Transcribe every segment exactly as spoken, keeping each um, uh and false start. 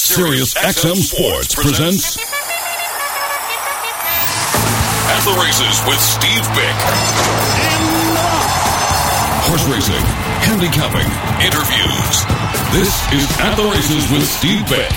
Sirius X M Sports presents At the Races with Steve Bick. Horse racing, handicapping, interviews. This is At the Races with Steve Bick.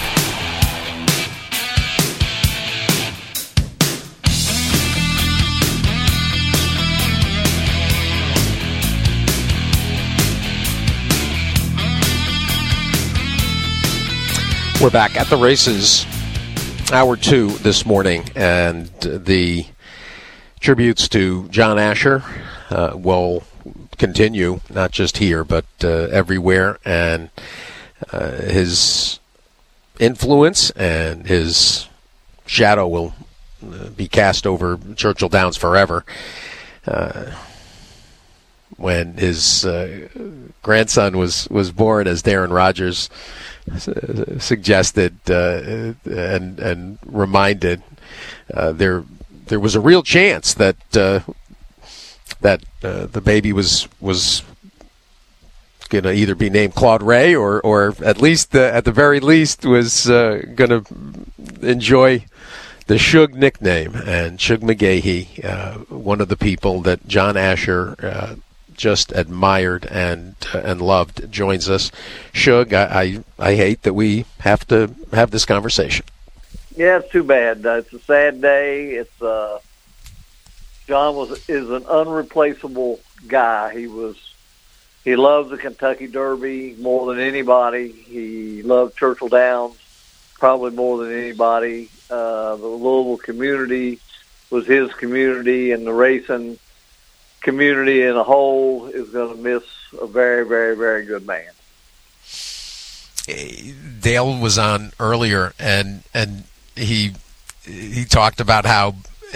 We're back at the races, hour two this morning, and the tributes to John Asher uh, will continue, not just here, but uh, everywhere, and uh, his influence and his shadow will uh, be cast over Churchill Downs forever. Uh, when his uh, grandson was, was born, as Darren Rogers suggested uh, and and reminded, uh, there there was a real chance that uh, that uh, the baby was was going to either be named Claude Ray or or at least uh, at the very least was uh, going to enjoy the Shug nickname. And Shug McGaughey, uh, one of the people that John Asher uh, just admired and uh, and loved, joins us. Shug, I, I I hate that we have to have this conversation. Yeah, it's too bad. Uh, it's a sad day. It's uh, John was is an unreplaceable guy. He was he loved the Kentucky Derby more than anybody. He loved Churchill Downs probably more than anybody. Uh, the Louisville community was his community, and the racing community in a whole is going to miss a very, very, very good man. Dale was on earlier, and and he he talked about how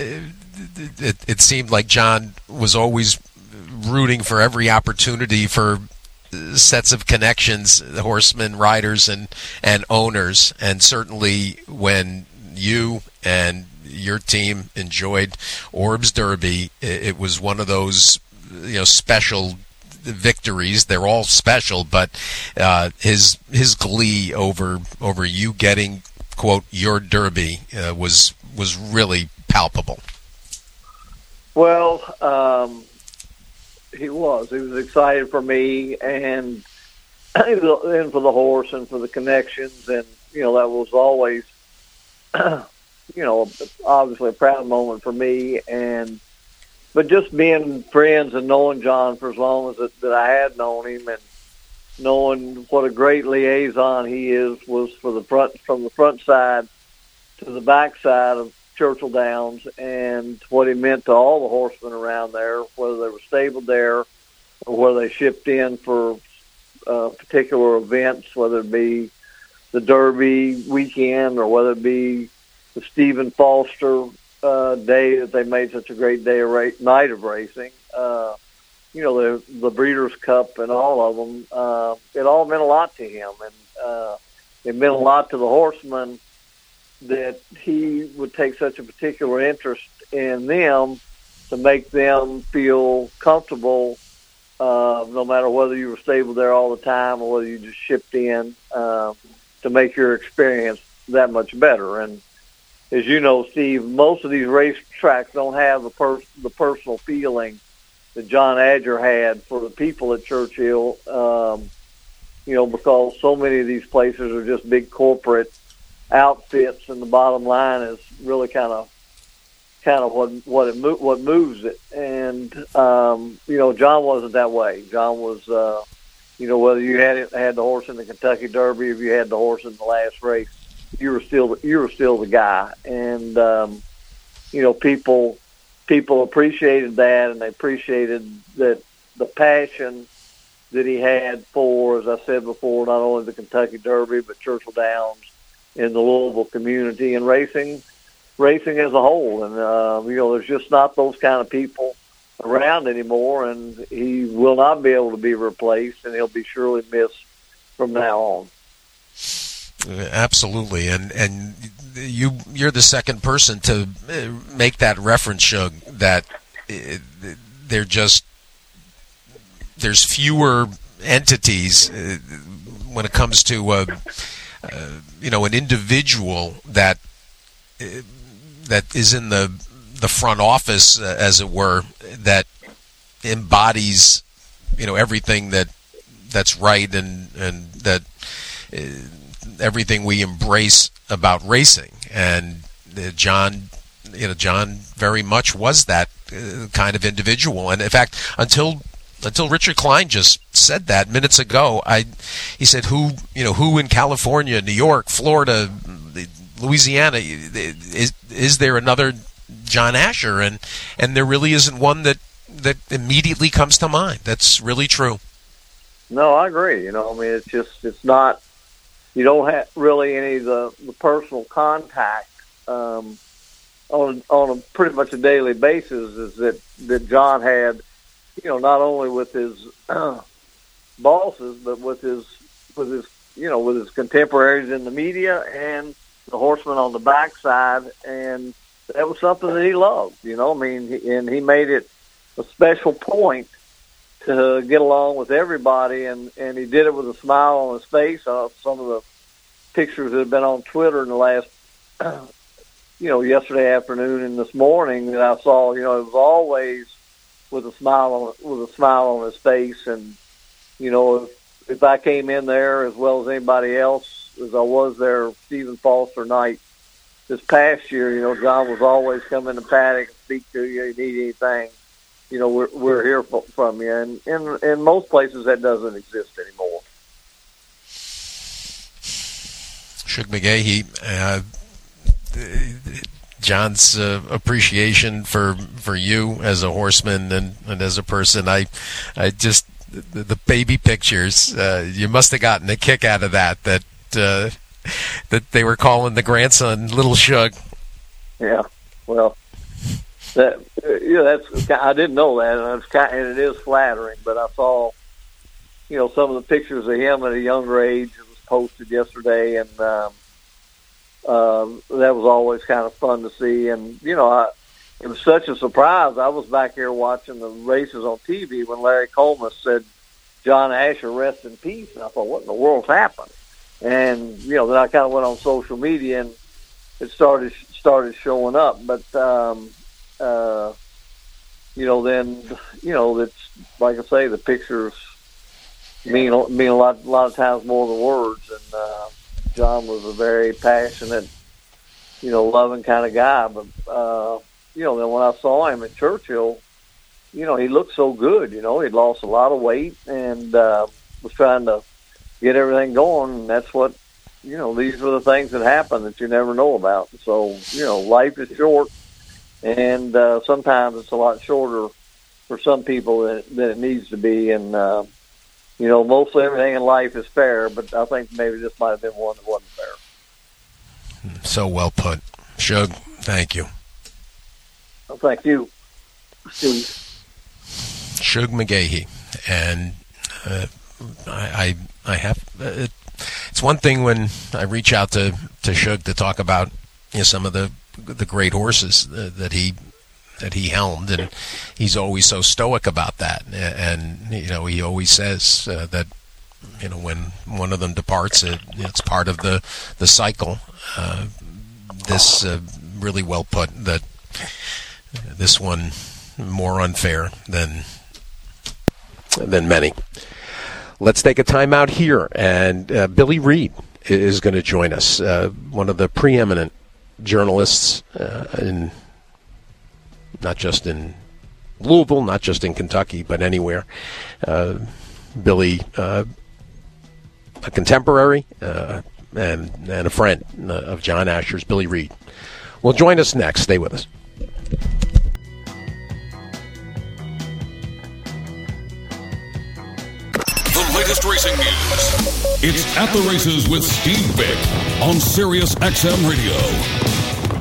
it, it seemed like John was always rooting for every opportunity for sets of connections, horsemen, riders, and and owners, and certainly when you and your team enjoyed Orbs Derby, it was one of those, you know, special victories. They're all special, but uh, his his glee over over you getting, quote, your Derby uh, was was really palpable. Well, um, he was. He was excited for me and and for the horse and for the connections, and you know that was always. You know, obviously a proud moment for me, and but just being friends and knowing John for as long as it, that I had known him, and knowing what a great liaison he is was for the front from the front side to the back side of Churchill Downs, and what he meant to all the horsemen around there, whether they were stabled there or whether they shipped in for uh, particular events, whether it be the Derby weekend or whether it be the Stephen Foster uh, day that they made such a great day of ra- night of racing. Uh, you know, the the Breeders' Cup and all of them. Uh, it all meant a lot to him, and uh, it meant a lot to the horsemen that he would take such a particular interest in them to make them feel comfortable, uh, no matter whether you were stabled there all the time or whether you just shipped in, uh, to make your experience that much better. And as you know, Steve, most of these race tracks don't have the, pers- the personal feeling that John Asher had for the people at Churchill, um, you know, because so many of these places are just big corporate outfits, and the bottom line is really kind of kind of what what it mo- what moves it. And um, you know, John wasn't that way. John was, uh, you know, whether you had it, had the horse in the Kentucky Derby, or if you had the horse in the last race, you were still you were still the guy. And um, you know, people people appreciated that, and they appreciated that the passion that he had for, as I said before, not only the Kentucky Derby but Churchill Downs in the Louisville community and racing, racing as a whole. And uh, you know, there's just not those kind of people around anymore, and he will not be able to be replaced, and he'll be surely missed from now on. Absolutely, and and you you're the second person to make that reference, Shug, that they're just there's fewer entities when it comes to a, uh, you know, an individual that uh, that is in the the front office, uh, as it were, that embodies, you know, everything that that's right and and that uh, everything we embrace about racing. And uh, John, you know, John very much was that uh, kind of individual. And in fact, until until Richard Klein just said that minutes ago, I he said, who you know who in California, New York, Florida, Louisiana, is is there another John Asher? And and there really isn't one that that immediately comes to mind. That's really true. No, I agree. You know, I mean, it's just, it's not, you don't have really any of the, the personal contact um, on on a pretty much a daily basis is that, that John had, you know, not only with his uh, bosses, but with his, with his, you know, with his contemporaries in the media and the horsemen on the backside. And that was something that he loved, you know, I mean, and he made it a special point to get along with everybody, and, and he did it with a smile on his face. Uh, some of the pictures that have been on Twitter in the last, uh, you know, yesterday afternoon and this morning that I saw, you know, it was always with a smile on with a smile on his face. And you know, if, if I came in there as well as anybody else, as I was there, Stephen Foster night this past year, you know, John was always come in the paddock and speak to you. You need anything, you know, we're we're here for, from you. And in in most places that doesn't exist anymore. Shug McGaughey, uh, John's uh, appreciation for for you as a horseman and, and as a person, I I just the, the baby pictures, uh, you must have gotten a kick out of that. That uh, that they were calling the grandson Little Shug. Yeah, well. That yeah, that's I didn't know that, and it's kind, and it is flattering. But I saw, you know, some of the pictures of him at a younger age. It was posted yesterday, and um, um, that was always kind of fun to see. And you know, I, it was such a surprise. I was back here watching the races on T V when Larry Coleman said, "John Asher, rest in peace." And I thought, "What in the world's happened?" And you know, then I kind of went on social media, and it started started showing up, but. Um, Uh, you know, then, you know, it's like I say, the pictures mean mean a lot, a lot of times more than words. And uh, John was a very passionate, you know, loving kind of guy. But uh, you know, then when I saw him at Churchill, you know, he looked so good. You know, he'd lost a lot of weight and uh, was trying to get everything going. And that's what, you know, these are the things that happen that you never know about. So, you know, life is short. And uh, sometimes it's a lot shorter for some people than, than it needs to be. And, uh, you know, mostly everything in life is fair, but I think maybe this might have been one that wasn't fair. So well put. Shug, thank you. Well, thank you, Steve. Shug McGaughey. And uh, I, I, I have, uh, it's one thing when I reach out to, to Shug to talk about, you know, some of the the great horses uh, that he that he helmed, and he's always so stoic about that. And you know, he always says uh, that you know when one of them departs, it, it's part of the the cycle. Uh, this uh, really well put. That this one more unfair than than many. Let's take a time out here, and uh, Billy Reed is going to join us. Uh, one of the preeminent journalists uh, in not just in Louisville, not just in Kentucky, but anywhere. Uh, Billy, uh, a contemporary uh, and and a friend of John Asher's, Billy Reed, will join us next. Stay with us. The latest racing news. It's At the Races with Steve Bick on Sirius X M Radio.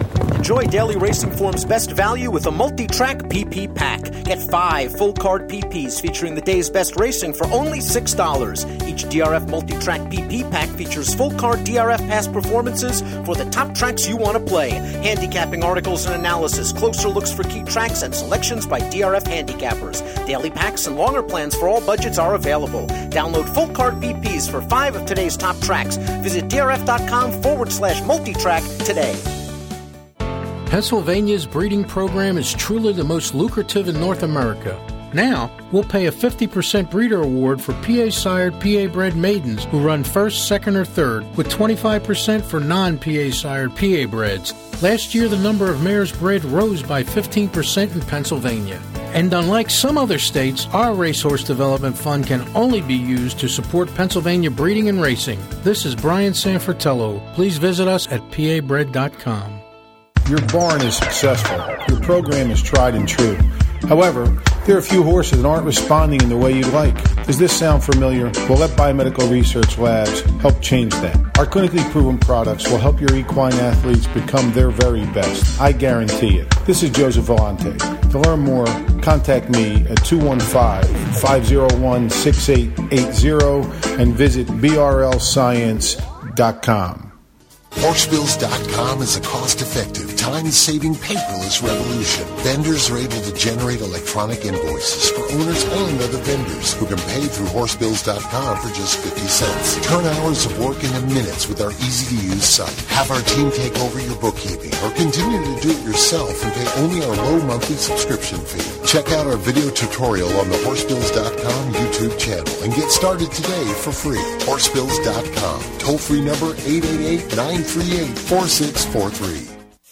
Enjoy Daily Racing Form's best value with a multi-track P P pack. Get five full-card P Ps featuring the day's best racing for only six dollars. Each D R F multi-track P P pack features full-card D R F past performances for the top tracks you want to play, handicapping articles and analysis, closer looks for key tracks, and selections by D R F handicappers. Daily packs and longer plans for all budgets are available. Download full-card P Ps for five of today's top tracks. Visit drf.com forward slash multi-track today. Pennsylvania's breeding program is truly the most lucrative in North America. Now, we'll pay a fifty percent breeder award for P A-sired, P A-bred maidens who run first, second, or third, with twenty-five percent for non-P A-sired, P A-breds. Last year, the number of mares bred rose by fifteen percent in Pennsylvania. And unlike some other states, our Racehorse Development Fund can only be used to support Pennsylvania breeding and racing. This is Brian Sanfratello. Please visit us at P A bred dot com. Your barn is successful. Your program is tried and true. However, there are a few horses that aren't responding in the way you'd like. Does this sound familiar? Well, let Biomedical Research Labs help change that. Our clinically proven products will help your equine athletes become their very best. I guarantee it. This is Joseph Vellante. To learn more, contact me at two one five, five oh one, six eight eight zero and visit b r l science dot com. Horse Bills dot com is a cost-effective, time-saving paperless revolution. Vendors are able to generate electronic invoices for owners and other vendors who can pay through Horse Bills dot com for just fifty cents. Turn hours of work into minutes with our easy-to-use site. Have our team take over your bookkeeping or continue to do it yourself and pay only our low monthly subscription fee. Check out our video tutorial on the Horse Bills dot com YouTube channel and get started today for free. Horse Bills dot com. Toll-free number eight eight eight, nine three eight, four six four three.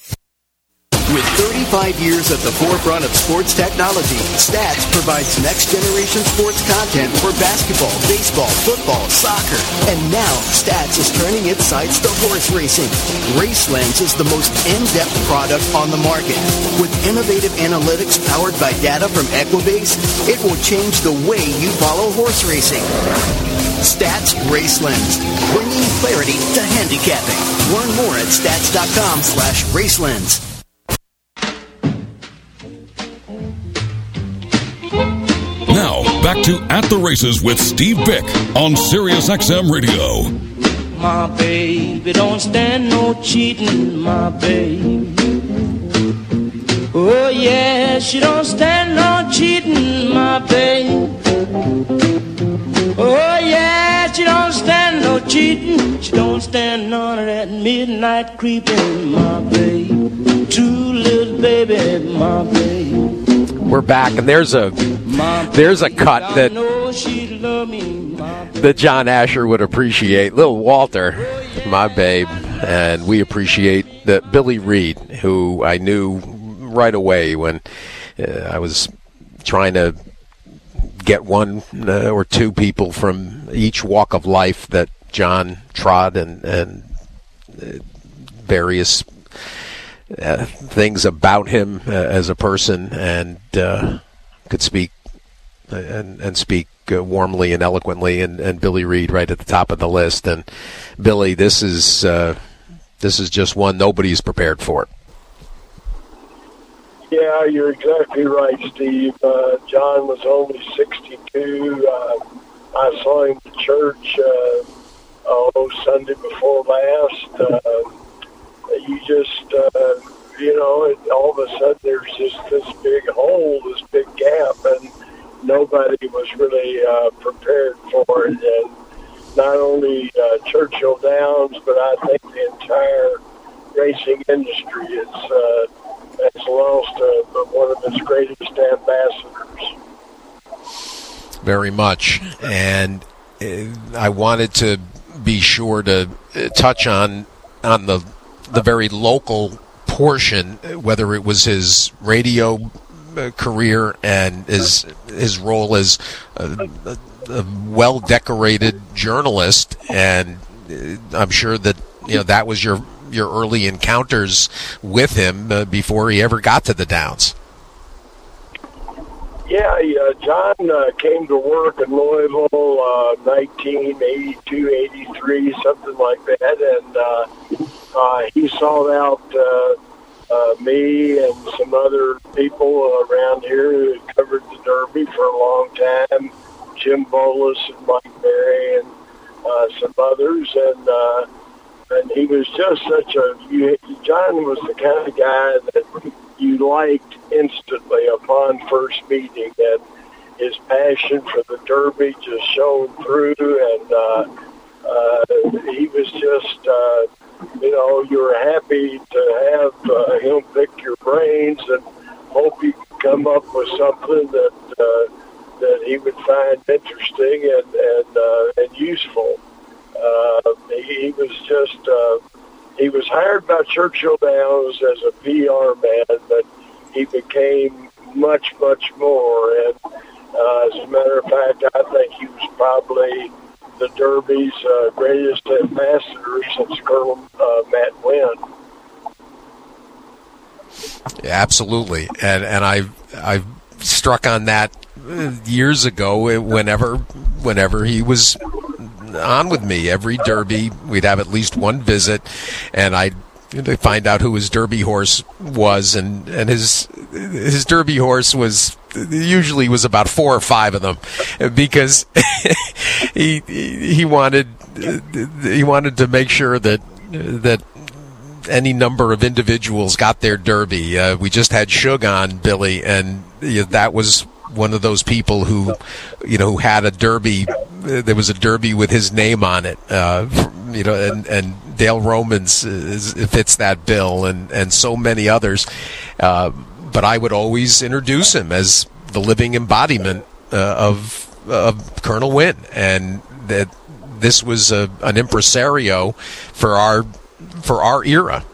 With thirty-five years at the forefront of sports technology, Stats provides next-generation sports content for basketball, baseball, football, soccer. And now, Stats is turning its sights to horse racing. RaceLens is the most in-depth product on the market. With innovative analytics powered by data from Equibase, it will change the way you follow horse racing. Stats RaceLens, bringing clarity to handicapping. Learn more at stats.com slash RaceLens. Now, back to At the Races with Steve Bick on Sirius X M Radio. My baby don't stand no cheating, my baby. Oh, yeah, she don't stand no cheating, my baby. Oh, yeah, she don't stand no cheating. She don't stand none of that midnight creeping, my baby. Too little baby, my baby. We're back, and there's a there's a cut that that John Asher would appreciate. Little Walter, my babe, and we appreciate that Billy Reed, who I knew right away when uh, I was trying to get one uh, or two people from each walk of life that John trod and and uh, various Uh, things about him uh, as a person, and uh, could speak uh, and, and speak uh, warmly and eloquently, and, and Billy Reed right at the top of the list. And Billy, this is uh, this is just one nobody's prepared for. Yeah, you're exactly right, Steve. Uh, John was only sixty-two. Uh, I saw him at church uh, oh Sunday before last. Uh, You just, uh, you know, it, all of a sudden there's just this big hole, this big gap, and nobody was really uh, prepared for it. And not only uh, Churchill Downs, but I think the entire racing industry is, uh, has lost uh, one of its greatest ambassadors. Very much. And uh, I wanted to be sure to uh, touch on on the the very local portion, whether it was his radio uh, career and his his role as a, a, a well-decorated journalist, and uh, I'm sure that you know that was your your early encounters with him uh, before he ever got to the Downs. Yeah, uh, John uh, came to work in Louisville uh, nineteen eighty-two, eighty-three, something like that, and uh, uh, he sought out uh, uh, me and some other people around here who had covered the Derby for a long time, Jim Bolus and Mike Berry and uh, some others, and uh, and he was just such a, you, John was the kind of guy that you liked instantly upon first meeting, and his passion for the Derby just shone through, and uh, uh, he was just, uh, you know, you were happy to have uh, him pick your brains and hope he could come up with something that uh, that he would find interesting and and, uh, and useful. Uh, he, he was just, uh, he was hired by Churchill Downs as a P R man, but he became much, much more. And uh, as a matter of fact, I think he was probably the Derby's uh, greatest ambassador since Colonel uh, Matt Wynn. Yeah, absolutely, and and I I struck on that years ago. Whenever whenever he was on with me, every Derby we'd have at least one visit, and I'd find out who his Derby horse was, and and his his Derby horse was usually was about four or five of them, because he he wanted he wanted to make sure that that any number of individuals got their Derby. Uh, we just had Shug on, Billy, and you know, that was one of those people who, you know, who had a Derby. There was a Derby with his name on it, uh, you know, and, and Dale Romans is, fits that bill, and, and so many others. Uh, but I would always introduce him as the living embodiment uh, of of Colonel Wynn, and that this was a, an impresario for our for our era.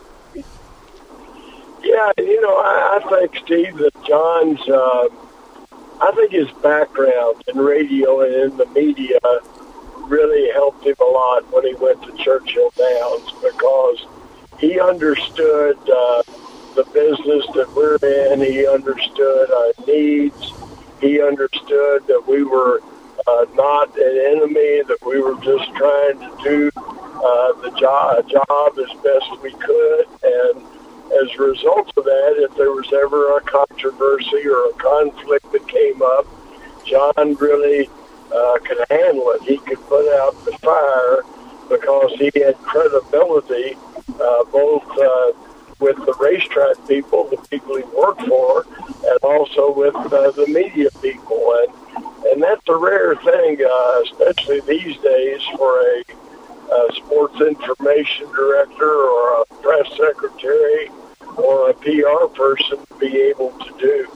Yeah, you know, I, I think, Steve, that John's. Uh, I think his background in radio and in the media really helped him a lot when he went to Churchill Downs, because he understood uh, the business that we're in. He understood our needs. He understood that we were uh, not an enemy, that we were just trying to do uh, the job, job as best we could. And as a result of that, if there was ever a controversy or a conflict that came up, John really uh, could handle it. He could put out the fire because he had credibility, uh, both uh, with the racetrack people, the people he worked for, and also with uh, the media people. And, and that's a rare thing, uh, especially these days, for a a sports information director or a press secretary or a P R person to be able to do.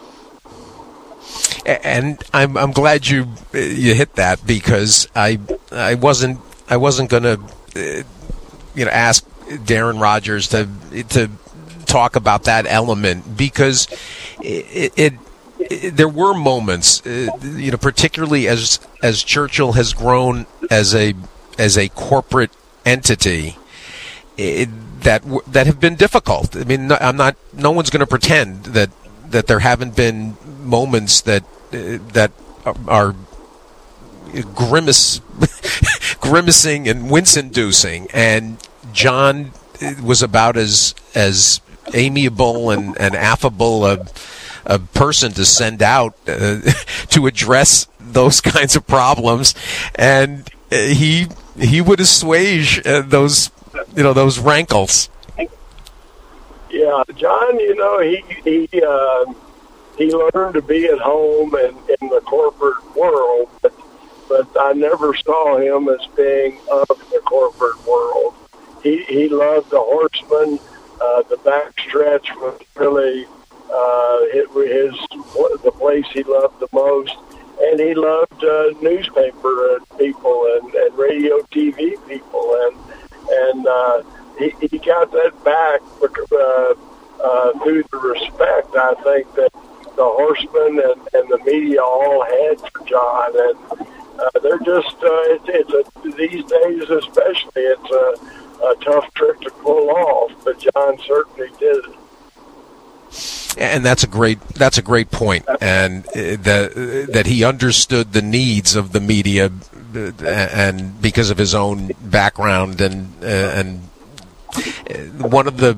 And I'm I'm glad you you hit that, because I I wasn't I wasn't going to uh, you know ask Darren Rogers to to talk about that element, because it, it, it there were moments uh, you know particularly as as Churchill has grown as a as a corporate entity, it, that that have been difficult. I mean, I'm not. No one's going to pretend that that there haven't been moments that uh, that are grimace, grimacing and wince-inducing. And John was about as as amiable and, and affable a, a person to send out uh, to address those kinds of problems, and uh, he. He would assuage uh, those, you know, those rankles. Yeah, John. You know, he he uh, he learned to be at home and in the corporate world, but but I never saw him as being of the corporate world. He he loved the horsemen. Uh, the backstretch was really uh, his the place he loved the most. And he loved uh, newspaper people and, and radio T V people, and and uh, he, he got that back uh, uh, through the respect, I think, that the horsemen and, and the media all had for John. And uh, they're just uh, it, it's a, these days especially, it's a, a tough trick to pull off, but John certainly did it. And that's a great that's a great point, and that that he understood the needs of the media, and because of his own background, and and one of the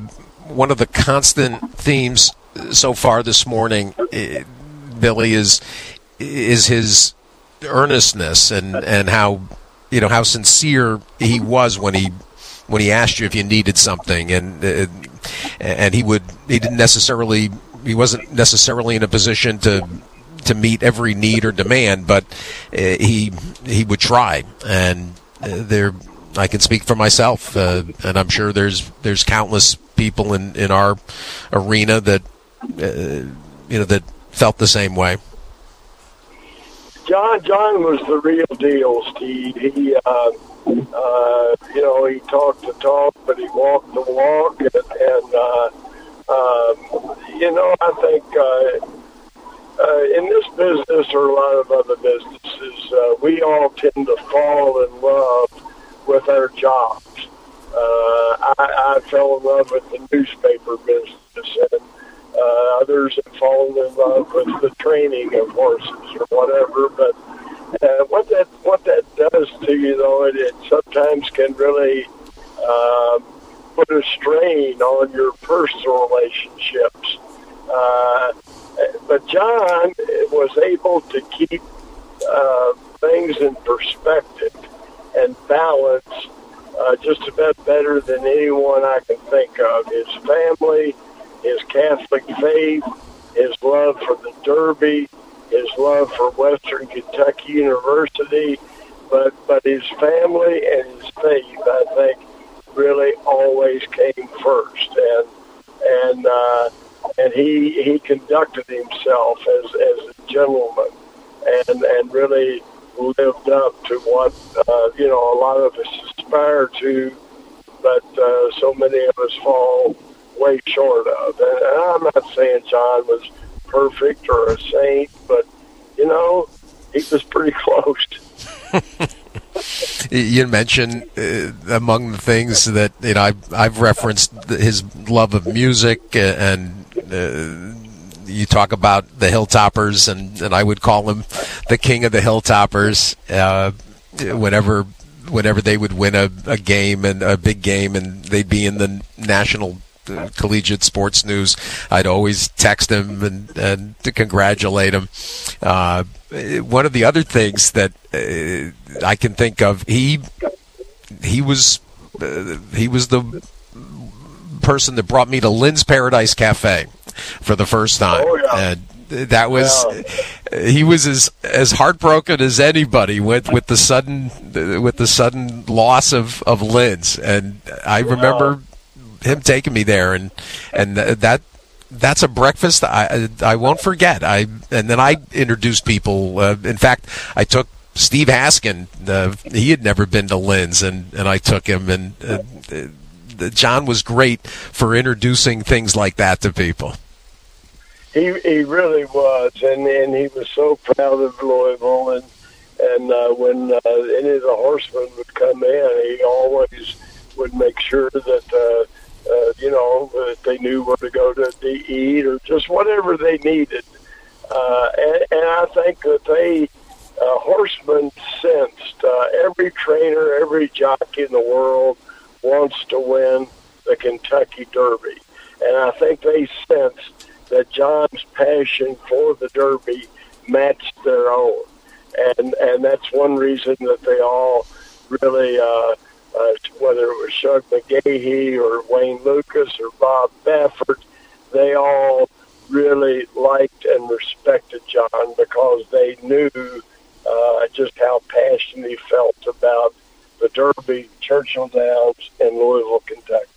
one of the constant themes so far this morning, uh, Billy, is is his earnestness and, and how you know how sincere he was when he when he asked you if you needed something, and uh, and he would he didn't necessarily he wasn't necessarily in a position to to meet every need or demand, but uh, he he would try, and uh, there I can speak for myself, uh, and I'm sure there's there's countless people in, in our arena that uh, you know that felt the same way. John John was the real deal, Steve. He, uh, uh, you know, he talked the talk, but he walked the walk, and, and uh, um, you know, I think uh, uh, in this business or a lot of other businesses, uh, we all tend to fall in love with our jobs. Uh, I, I fell in love with the newspaper business, and Uh, others have fallen in love with the training of horses or whatever. But uh, what that what that does to you, though, it, it sometimes can really uh, put a strain on your personal relationships. Uh, but John was able to keep uh, things in perspective and balance uh, just about better than anyone I can think of. His family, his Catholic faith, his love for the Derby, his love for Western Kentucky University, but but his family and his faith, I think, really always came first, and and uh, and he he conducted himself as as a gentleman, and and really lived up to what uh, you know a lot of us aspire to, but uh, so many of us fall way short of. And I'm not saying John was perfect or a saint, but, you know, he was pretty close. You mentioned uh, among the things that you know I've, I've referenced his love of music, uh, and uh, you talk about the Hilltoppers, and, and I would call him the king of the Hilltoppers. Uh, whenever whenever they would win a, a game, and a big game, and they'd be in the national Uh, collegiate sports news, I'd always text him and, and to congratulate him. Uh, one of the other things that uh, I can think of, he he was uh, he was the person that brought me to Lynn's Paradise Cafe for the first time. Oh, yeah. And that was yeah. He was as as heartbroken as anybody with with the sudden with the sudden loss of of Lynn's, and I remember. Yeah. him taking me there, and and that that's a breakfast I I won't forget. I and then I introduced people. Uh, in fact, I took Steve Haskin. Uh, he had never been to Lynn's, and, and I took him. And uh, John was great for introducing things like that to people. He he really was, and and he was so proud of Louisville. And and uh, when uh, any of the horsemen would come in, he always would make sure that. Uh, Uh, you know, that they knew where to go to, to eat or just whatever they needed. Uh, and, and I think that they, uh, horsemen sensed uh, every trainer, every jockey in the world wants to win the Kentucky Derby. And I think they sensed that John's passion for the Derby matched their own. And, and that's one reason that they all really, uh, Uh, whether it was Shug McGahee or Wayne Lucas or Bob Baffert, they all really liked and respected John because they knew uh, just how passionate he felt about the Derby, Churchill Downs, and Louisville, Kentucky.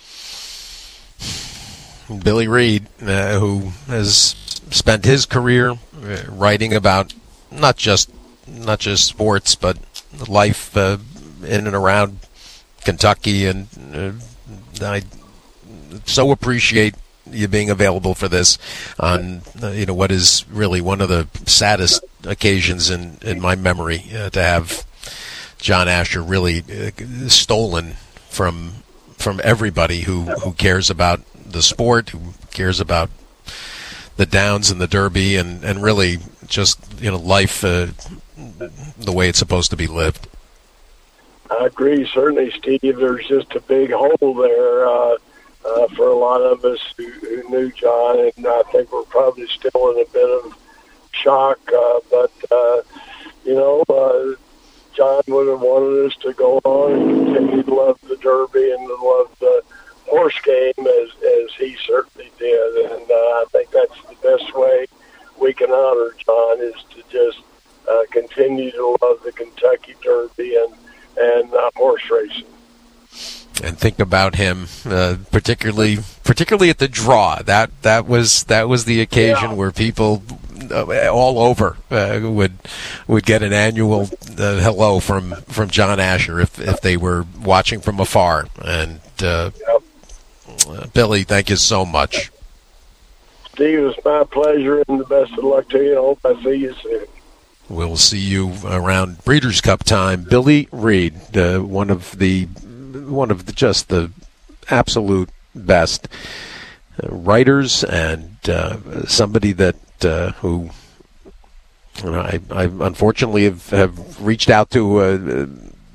Billy Reed, uh, who has spent his career uh, writing about not just not just sports, but life uh, in and around Kentucky, and uh, I so appreciate you being available for this on uh, you know what is really one of the saddest occasions in, in my memory, uh, to have John Asher really uh, stolen from from everybody who, who cares about the sport, who cares about the Downs and the Derby, and, and really just you know life uh, the way it's supposed to be lived. I agree, certainly, Steve. There's just a big hole there. Uh, uh, for a lot of us who, who knew John, and I think we're probably still in a bit of shock. Uh, but, uh, you know, uh, John would have wanted us to go on and continue to love the Derby and to love the horse game as, as he certainly did. And uh, I think that's the best way we can honor John, is to just uh, continue to love the Kentucky Derby and, and uh, horse racing. And think about him, uh, particularly particularly at the draw. That that was that was the occasion yeah. where people uh, all over uh, would would get an annual uh, hello from, from John Asher if if they were watching from afar. And uh, yep. uh, Billy, thank you so much. Steve, it's my pleasure, and the best of luck to you. I hope I see you soon. We'll see you around Breeders' Cup time. Billy Reed, uh, one of the one of the, just the absolute best uh, writers, and uh, somebody that uh, who you know, I, I unfortunately have, have reached out to uh,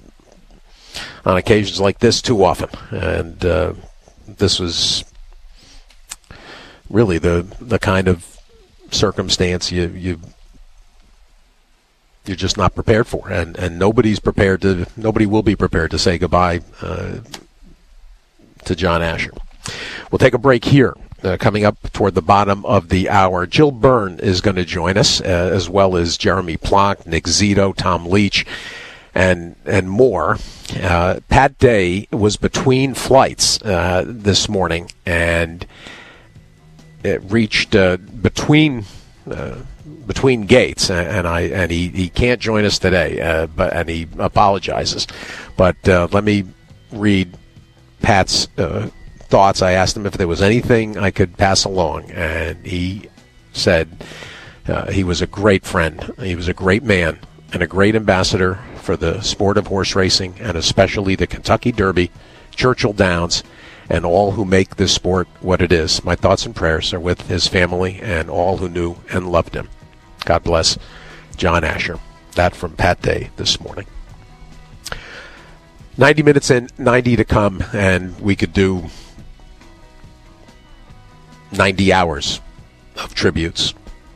on occasions like this too often, and uh, this was really the the kind of circumstance you you. you're just not prepared for, and, and nobody's prepared to, nobody will be prepared to say goodbye uh, to John Asher. We'll take a break here. Uh, coming up toward the bottom of the hour, Jill Byrne is going to join us, uh, as well as Jeremy Plonk, Nick Zito, Tom Leach, and and more. Uh, Pat Day was between flights uh, this morning, and it reached uh, between. Uh, between gates, and I and he, he can't join us today, uh, but and he apologizes. But uh, let me read Pat's uh, thoughts. I asked him if there was anything I could pass along, and he said uh, he was a great friend. He was a great man and a great ambassador for the sport of horse racing, and especially the Kentucky Derby, Churchill Downs, and all who make this sport what it is. My thoughts and prayers are with his family and all who knew and loved him. God bless John Asher. That from Pat Day this morning. ninety minutes in, ninety to come, and we could do ninety hours of tributes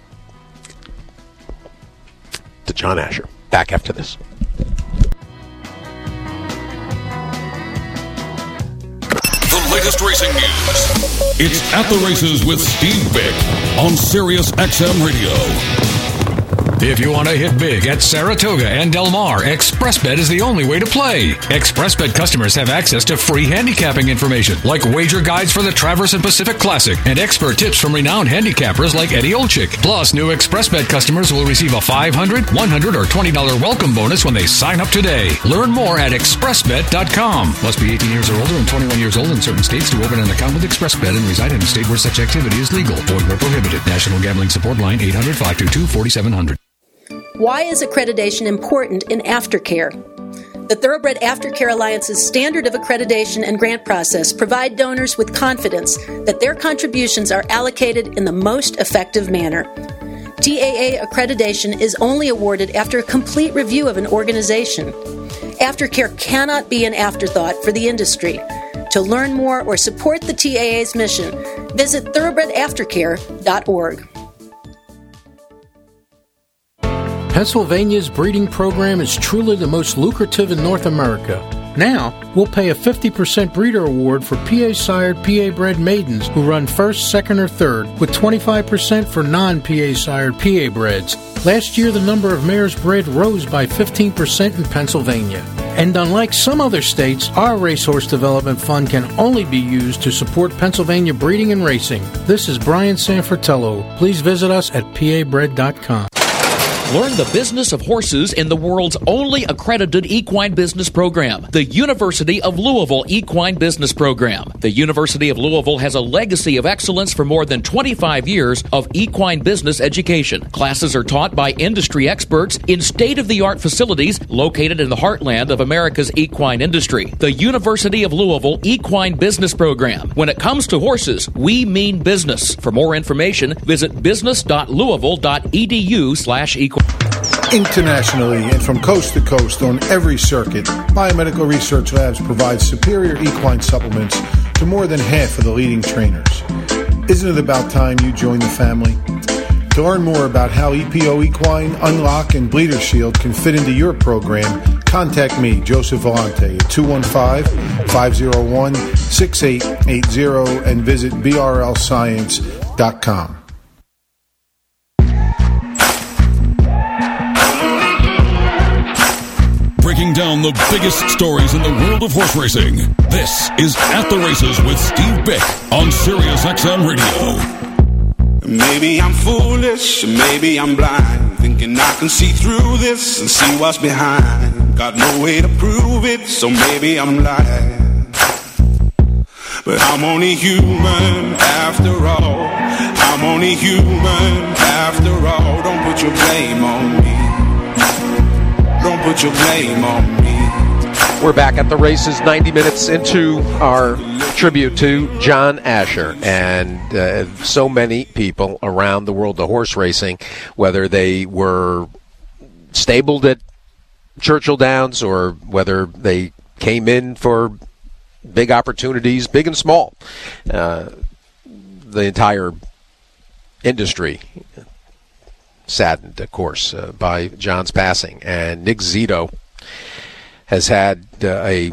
to John Asher. Back after this. The latest racing news. It's At the Races with Steve Bick on Sirius X M Radio. If you want to hit big at Saratoga and Del Mar, ExpressBet is the only way to play. ExpressBet customers have access to free handicapping information, like wager guides for the Traverse and Pacific Classic, and expert tips from renowned handicappers like Eddie Olczyk. Plus, new ExpressBet customers will receive a five hundred dollars, one hundred dollars, or twenty dollars welcome bonus when they sign up today. Learn more at express bet dot com. Must be eighteen years or older and twenty-one years old in certain states to open an account with ExpressBet and reside in a state where such activity is legal. Void where prohibited. National Gambling Support Line eight hundred, five two two, four seven zero zero. Why is accreditation important in aftercare? The Thoroughbred Aftercare Alliance's standard of accreditation and grant process provide donors with confidence that their contributions are allocated in the most effective manner. T A A accreditation is only awarded after a complete review of an organization. Aftercare cannot be an afterthought for the industry. To learn more or support the T A A's mission, visit thoroughbred aftercare dot org. Pennsylvania's breeding program is truly the most lucrative in North America. Now, we'll pay a fifty percent breeder award for P A-sired, P A-bred maidens who run first, second, or third, with twenty-five percent for non-P A-sired, P A-breds. Last year, the number of mares bred rose by fifteen percent in Pennsylvania. And unlike some other states, our Racehorse Development Fund can only be used to support Pennsylvania breeding and racing. This is Brian Sanfratello. Please visit us at P A bred dot com. Learn the business of horses in the world's only accredited equine business program, the University of Louisville Equine Business Program. The University of Louisville has a legacy of excellence for more than twenty-five years of equine business education. Classes are taught by industry experts in state-of-the-art facilities located in the heartland of America's equine industry. The University of Louisville Equine Business Program. When it comes to horses, we mean business. For more information, visit business dot louisville dot e d u slash equine. Internationally and from coast to coast on every circuit, Biomedical Research Labs provides superior equine supplements to more than half of the leading trainers. Isn't it about time you join the family? To learn more about how E P O Equine, Unlock, and Bleeder Shield can fit into your program, contact me, Joseph Vellante, at two one five, five oh one, six eight eight zero and visit b r l science dot com. Breaking down the biggest stories in the world of horse racing. This is At the Races with Steve Bick on Sirius X M Radio. Maybe I'm foolish, maybe I'm blind, thinking I can see through this and see what's behind. Got no way to prove it, so maybe I'm lying. But I'm only human after all. I'm only human after all. Don't put your blame on me. Don't put your blame on me. We're back at the races, ninety minutes into our tribute to John Asher. And uh, so many people around the world of horse racing, whether they were stabled at Churchill Downs or whether they came in for big opportunities, big and small, uh, the entire industry saddened, of course, uh, by John's passing. And Nick Zito has had uh, a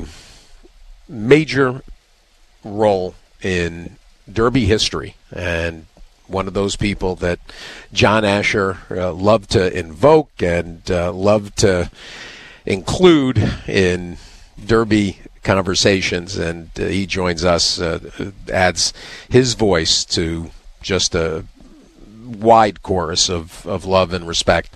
major role in Derby history, and one of those people that John Asher uh, loved to invoke and uh, loved to include in Derby conversations. And uh, he joins us, uh, adds his voice to just a wide chorus of, of love and respect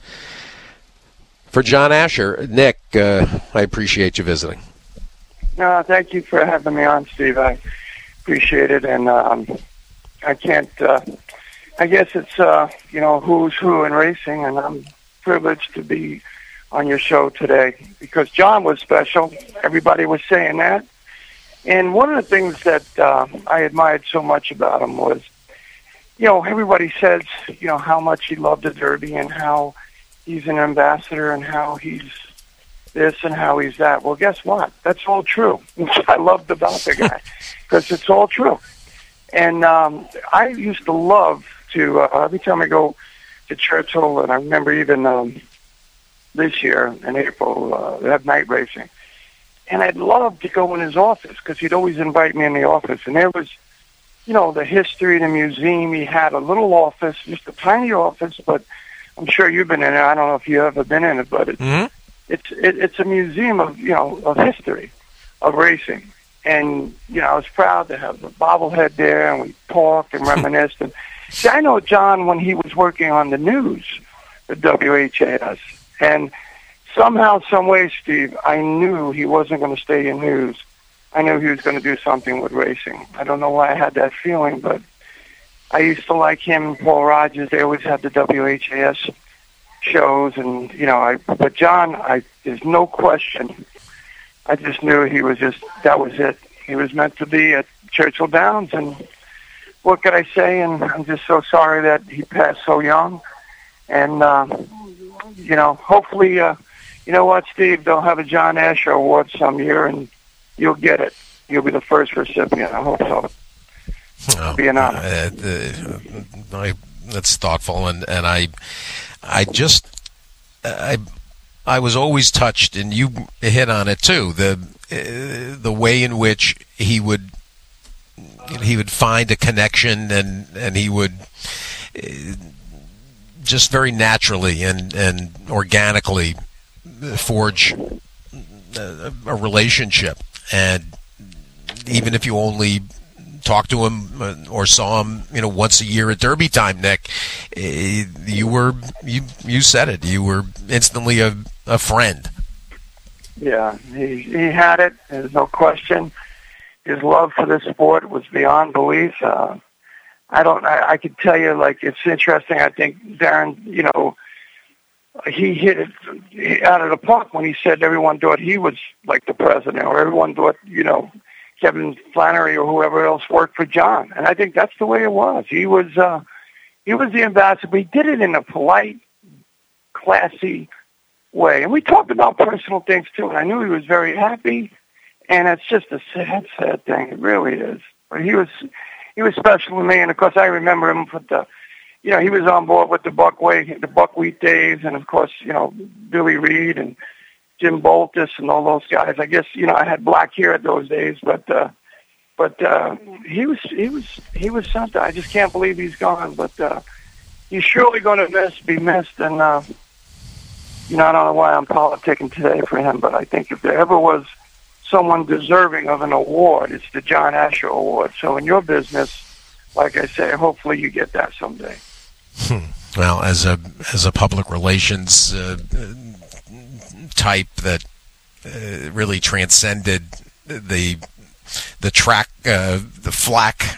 for John Asher. Nick, uh, I appreciate you visiting. No, thank you for having me on, Steve. I appreciate it, and um, I can't. Uh, I guess it's uh, you know who's who in racing, and I'm privileged to be on your show today because John was special. Everybody was saying that, and one of the things that uh, I admired so much about him was, you know, everybody says, you know, how much he loved the Derby and how he's an ambassador and how he's this and how he's that. Well, guess what? That's all true, which I loved about the guy, because it's all true. And um, I used to love to, uh, every time I go to Churchill, and I remember even um, this year in April, uh, they have night racing. And I'd love to go in his office because he'd always invite me in the office. And there was, you know, the history, the museum. He had a little office, just a tiny office, but I'm sure you've been in it. I don't know if you've ever been in it, but it's mm-hmm. it's it, it's a museum of, you know, of history, of racing. And, you know, I was proud to have the bobblehead there, and we talked and reminisced. And see, I know John when he was working on the news, the W H A S, and somehow, some way, Steve, I knew he wasn't going to stay in news. I knew he was going to do something with racing. I don't know why I had that feeling, but I used to like him and Paul Rogers. They always had the W H A S shows, and, you know, I, but John, I, there's no question. I just knew he was just, that was it. He was meant to be at Churchill Downs, and what could I say? And I'm just so sorry that he passed so young. And, uh, you know, hopefully, uh, you know what, Steve, they'll have a John Asher Award some year, and you'll get it. You'll be the first recipient. I hope so. Oh, be an honor. Uh, uh, I, that's thoughtful, and, and I, I just, I, I was always touched, and you hit on it too. The uh, the way in which he would he would find a connection, and and he would uh, just very naturally and and organically forge a, a relationship. And even if you only talked to him or saw him, you know, once a year at Derby time, Nick, you were you you said it. You were instantly a, a friend. Yeah, he he had it. There's no question. His love for the sport was beyond belief. Uh, I don't. I, I could tell you, like, it's interesting. I think Darren, you know, he hit it out of the park when he said everyone thought he was like the president, or everyone thought, you know, Kevin Flannery or whoever else worked for John. And I think that's the way it was. He was uh, he was the ambassador, but he did it in a polite, classy way. And we talked about personal things, too, and I knew he was very happy. And it's just a sad, sad thing. It really is. but he was he was special to me. And of course, I remember him with the, you know, he was on board with the buckwheat, the buckwheat days, and of course, you know, Billy Reed and Jim Boltis and all those guys. I guess, you know, I had black hair at those days, but uh, but uh, he was he was he was something. I just can't believe he's gone. But uh, he's surely going to miss be missed. And uh, you know, I don't know why I'm politicking today for him, but I think if there ever was someone deserving of an award, it's the John Asher Award. So in your business, like I say, hopefully you get that someday. Hmm. Well, as a as a public relations uh, type that uh, really transcended the the track, uh, the flack,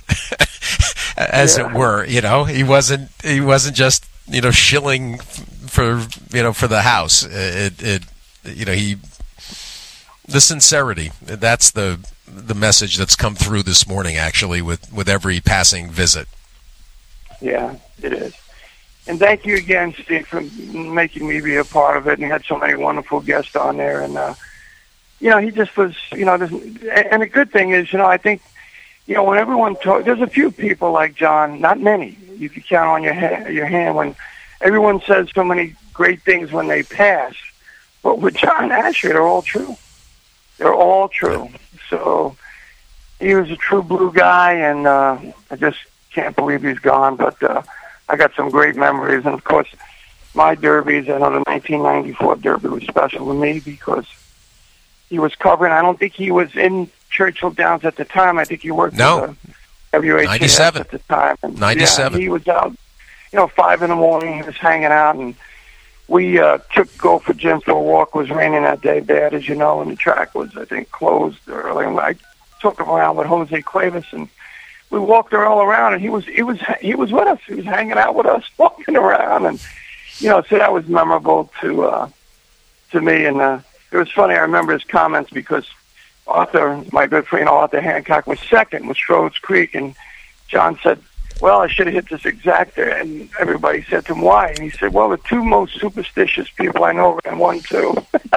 as yeah. it were. You know, he wasn't he wasn't just you know shilling for you know for the house. It, it you know he the sincerity. That's the the message that's come through this morning. Actually, with with every passing visit. Yeah, it is. And thank you again, Steve, for making me be a part of it. And you had so many wonderful guests on there. And, uh, you know, he just was, you know, and the good thing is, you know, I think, you know, when everyone talks, there's a few people like John, not many, you can count on your hand, your hand when everyone says so many great things when they pass. But with John Asher, they're all true. They're all true. So he was a true blue guy, and uh, I just can't believe he's gone. But, uh, I got some great memories, and of course, my derbies. I know the nineteen ninety-four Derby was special to me because he was covering. I don't think he was in Churchill Downs at the time. I think he worked no. at the W H A ninety-seven at the time. And ninety-seven. Yeah, he was out, you know, five in the morning. He was hanging out, and we uh, took go for Jim for a walk. It was raining that day, bad as you know, and the track was, I think, closed early. And I took him around with Jose Cuevas, and we walked her all around, and he was he was he was with us. He was hanging out with us, walking around, and you know, so that was memorable to uh, to me. And uh, it was funny. I remember his comments because Arthur, my good friend Arthur Hancock, was second with Stroh's Creek, and John said, "Well, I should have hit this exacta," and everybody said to him, "Why?" And he said, "Well, the two most superstitious people I know ran one two."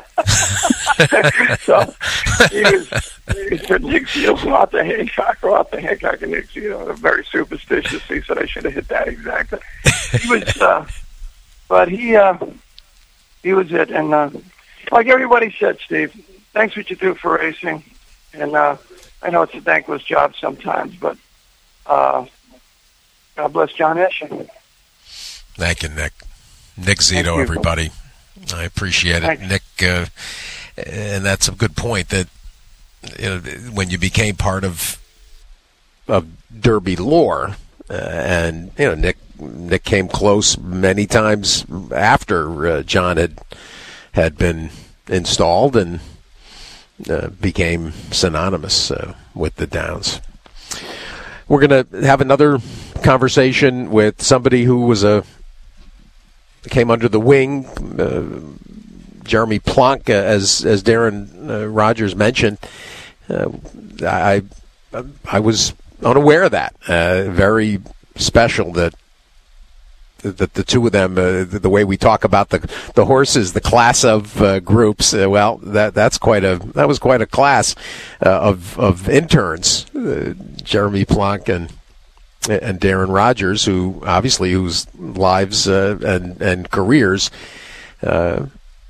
So he was, he said, Nick Seals and Arthur Hancock, or Arthur Hancock and Nick Seals are very superstitious. He said, I should have hit that exactly. He was, uh, but he, uh, he was it. And uh, like everybody said, Steve, thanks for what you do for racing. And uh, I know it's a thankless job sometimes, but uh, God bless John Asher. Thank you, Nick. Nick Zito, you. everybody. I appreciate it. Thanks. Nick, uh, and that's a good point that you know, when you became part of of Derby lore, uh, and you know Nick Nick came close many times after uh, John had had been installed and uh, became synonymous uh, with the Downs. We're going to have another conversation with somebody who was a came under the wing. Uh, Jeremy Plonk, uh, as as Darren uh, Rogers mentioned, uh, I I was unaware of that. Uh, very special that that the two of them, uh, the, the way we talk about the the horses, the class of uh, groups. Uh, well, that that's quite a that was quite a class uh, of of interns. Uh, Jeremy Plonk and and Darren Rogers, who obviously whose lives uh, and and careers. Uh,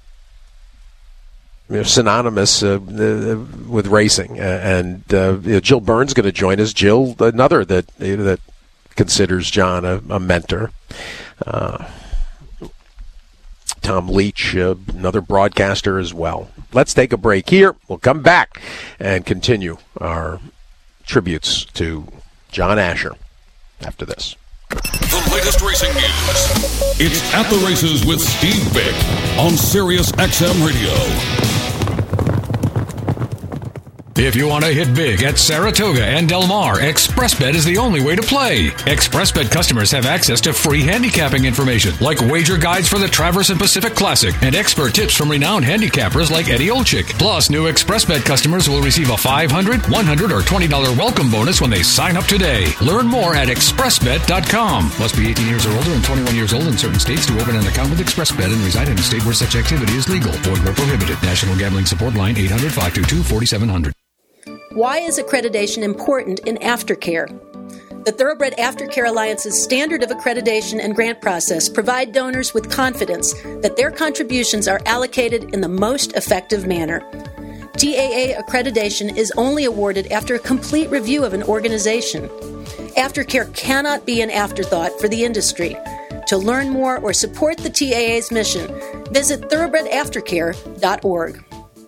synonymous uh, uh, with racing, uh, and uh, you know, Jill Burns going to join us. Jill, another that you know, that considers John a, a mentor. Uh, Tom Leach, uh, another broadcaster as well. Let's take a break here. We'll come back and continue our tributes to John Asher after this. The latest racing news. It's At the Races with Steve Bick on Sirius X M Radio. If you want to hit big at Saratoga and Del Mar, ExpressBet is the only way to play. ExpressBet customers have access to free handicapping information, like wager guides for the Traverse and Pacific Classic, and expert tips from renowned handicappers like Eddie Olczyk. Plus, new ExpressBet customers will receive a five hundred dollars, one hundred dollars, or twenty dollars welcome bonus when they sign up today. Learn more at express bet dot com. Must be eighteen years or older and twenty-one years old in certain states to open an account with ExpressBet and reside in a state where such activity is legal. Void where prohibited. National Gambling Support Line eight hundred, five two two, four seven zero zero. Why is accreditation important in aftercare? The Thoroughbred Aftercare Alliance's standard of accreditation and grant process provide donors with confidence that their contributions are allocated in the most effective manner. T A A accreditation is only awarded after a complete review of an organization. Aftercare cannot be an afterthought for the industry. To learn more or support the T A A's mission, visit thoroughbred aftercare dot org.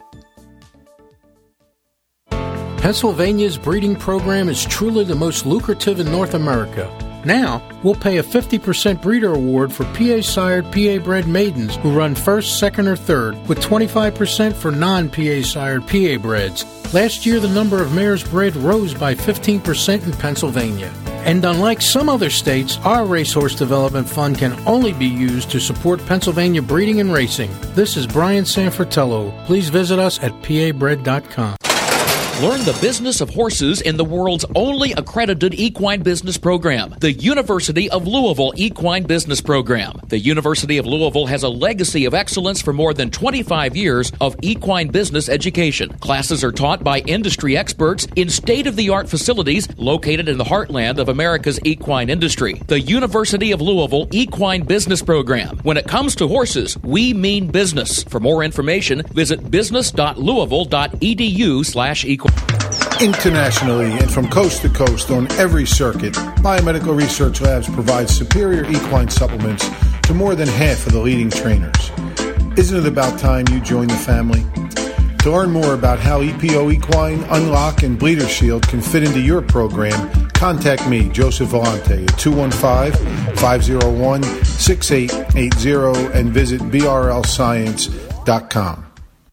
Pennsylvania's breeding program is truly the most lucrative in North America. Now, we'll pay a fifty percent breeder award for P A-sired, P A-bred maidens who run first, second, or third, with twenty-five percent for non-P A-sired, P A-breds. Last year, the number of mares bred rose by fifteen percent in Pennsylvania. And unlike some other states, our Racehorse Development Fund can only be used to support Pennsylvania breeding and racing. This is Brian Sanfratello. Please visit us at P A bred dot com. Learn the business of horses in the world's only accredited equine business program, the University of Louisville Equine Business Program. The University of Louisville has a legacy of excellence for more than twenty-five years of equine business education. Classes are taught by industry experts in state-of-the-art facilities located in the heartland of America's equine industry. The University of Louisville Equine Business Program. When it comes to horses, we mean business. For more information, visit business dot louisville dot e d u slash equine. Internationally and from coast to coast on every circuit, Biomedical Research Labs provides superior equine supplements to more than half of the leading trainers. Isn't it about time you join the family? To learn more about how E P O Equine, Unlock, and Bleeder Shield can fit into your program, contact me, Joseph Vellante, at two one five, five oh one, six eight eight zero and visit b r l science dot com.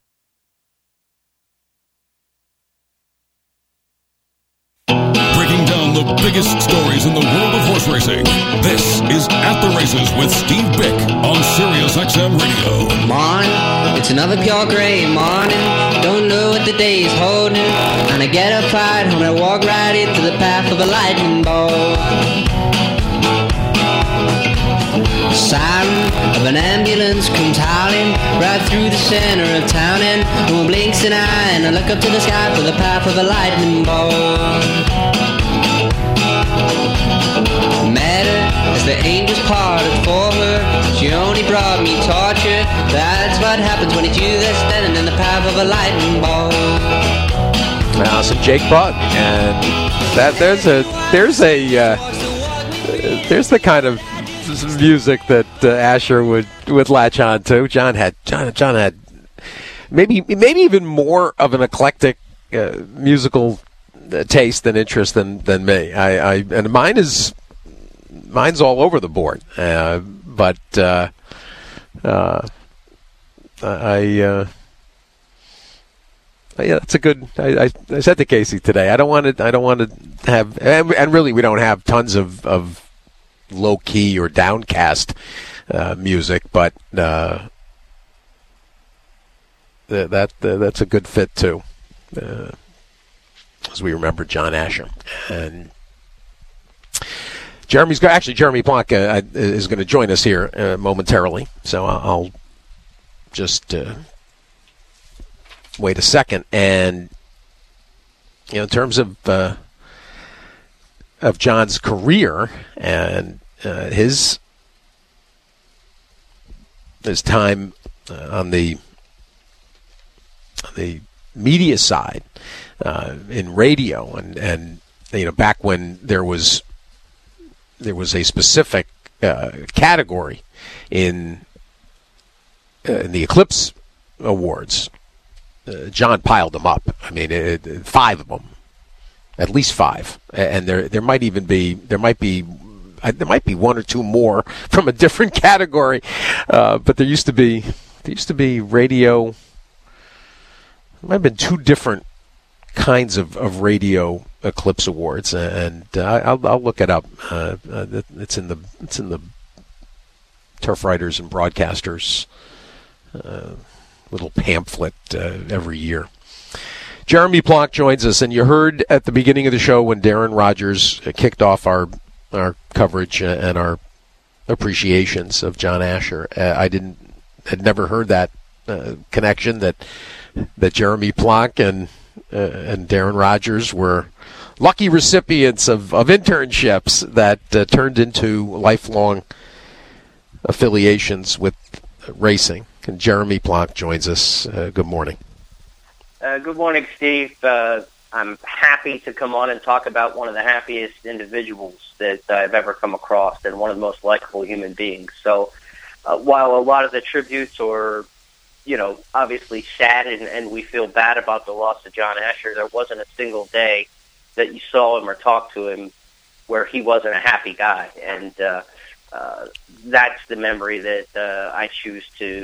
The biggest stories in the world of horse racing. This is At the Races with Steve Bick on Sirius X M Radio. Morning, it's another pure gray morning. Don't know what the day is holding. And I get up right home and I walk right into the path of a lightning bolt. The siren of an ambulance comes howling right through the center of town, and no one blinks an eye, and I look up to the sky for the path of a lightning bolt. Met her as the angels parted for her. She only brought me torture. That's what happens when you do this, standing in the path of a lightning bolt. Now some Jake Bugg, and that there's a there's a uh, there's the kind of music that uh, Asher would, would latch on to. John had John John had maybe maybe even more of an eclectic uh, musical taste and interest than than me. I, I and mine is mine's all over the board. Uh, but uh, uh, I. Uh, Yeah, that's a good. I, I, I said to Casey today, I don't want to. I don't want to have, and, and really, we don't have tons of, of low key or downcast uh, music, but uh, that that uh, that's a good fit too. Uh, as we remember John Asher, and Jeremy's go, actually Jeremy Plonk uh, is going to join us here uh, momentarily, so I'll, I'll just. Uh, Wait a second, and you know, in terms of uh, of John's career and uh, his his time uh, on the on the media side uh, in radio, and, and you know, back when there was there was a specific uh, category in uh, in the Eclipse Awards. Uh, John piled them up. I mean, it, it, five of them, at least five, and there there might even be there might be uh, there might be one or two more from a different category. Uh, but there used to be there used to be radio. There might have been two different kinds of, of radio Eclipse Awards, and uh, I'll I'll look it up. Uh, uh, it's in the it's in the Turf Writers and Broadcasters. Uh, little pamphlet uh, every year. Jeremy Plonk joins us, and you heard at the beginning of the show when Darren Rogers kicked off our our coverage and our appreciations of John Asher. Uh, I didn't had never heard that uh, connection that that Jeremy Plonk and uh, and Darren Rogers were lucky recipients of, of internships that uh, turned into lifelong affiliations with racing. And Jeremy Plonk joins us. Uh, good morning. Uh, good morning, Steve. Uh, I'm happy to come on and talk about one of the happiest individuals that I've ever come across and one of the most likable human beings. So uh, while a lot of the tributes are, you know, obviously sad and, and we feel bad about the loss of John Asher, there wasn't a single day that you saw him or talked to him where he wasn't a happy guy. And uh, uh, that's the memory that uh, I choose to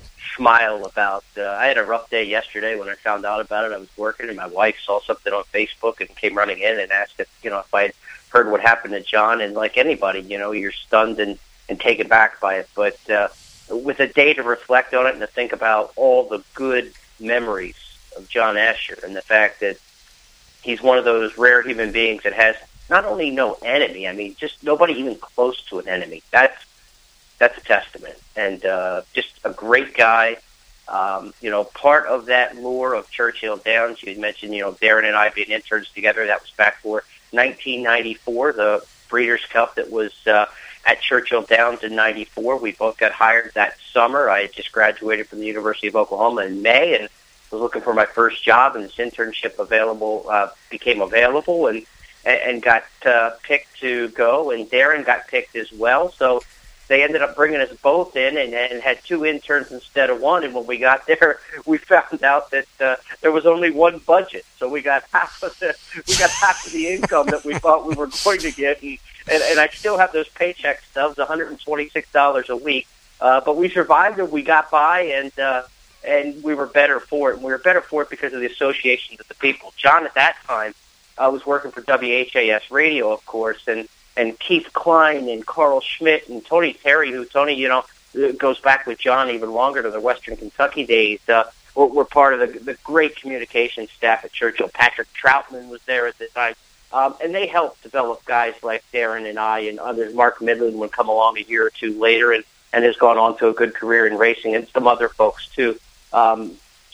smile about. Uh, I had a rough day yesterday when I found out about it. I was working, and my wife saw something on Facebook and came running in and asked if, you know, if I had heard what happened to John. And like anybody, you know, you're stunned and, and taken back by it. But uh, with a day to reflect on it and to think about all the good memories of John Asher and the fact that he's one of those rare human beings that has not only no enemy, I mean, just nobody even close to an enemy. That's That's a testament, and uh, just a great guy. Um, you know, part of that lore of Churchill Downs, you mentioned, you know, Darren and I being interns together. That was back for nineteen ninety-four, the Breeders' Cup that was uh, at Churchill Downs in ninety-four. We both got hired that summer. I had just graduated from the University of Oklahoma in May and was looking for my first job, and this internship available uh, became available, and and got uh, picked to go, and Darren got picked as well. So they ended up bringing us both in and, and had two interns instead of one. And when we got there, we found out that uh, there was only one budget. So we got half of the we got half of the income that we thought we were going to get. And, and, and I still have those paycheck stubs, one hundred twenty-six dollars a week. Uh, but we survived and we got by, and uh, and we were better for it. And we were better for it because of the association with the people. John, at that time, I was working for W H A S Radio, of course, and and Keith Klein and Carl Schmidt and Tony Terry, who, Tony, you know, goes back with John even longer to the Western Kentucky days, uh, were, were part of the, the great communications staff at Churchill. Patrick Troutman was there at the time. Um, and they helped develop guys like Darren and I and others. Mark Midland would come along a year or two later and, and has gone on to a good career in racing, and some other folks, too. Um,